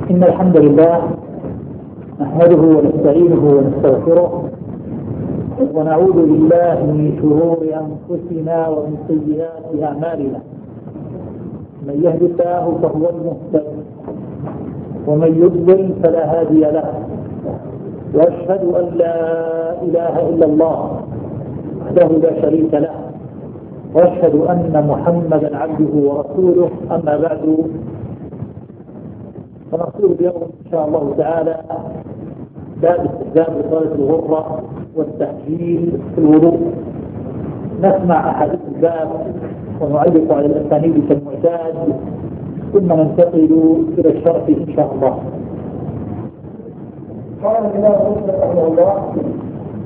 إن الحمد لله نحمده ونستعينه ونستغفره ونعوذ بالله من شرور أنفسنا ومن سيئات أعمالنا. من يهد الله فهو المهتد ومن يضلل فلا هادي له، وأشهد أن لا إله إلا الله وحده لا شريك له، وأشهد أن محمدا عبده ورسوله. أما بعد، فنقول اليوم إن شاء الله تعالى باب استخدام إطالة الغرة والتحجيل في الوضوء. نسمع أحاديث الباب ونعلق على الأسانيد كالمعتاد، ثم ننتقل إلى الشرح إن شاء الله. قال الإمام مسلم رحمه الله: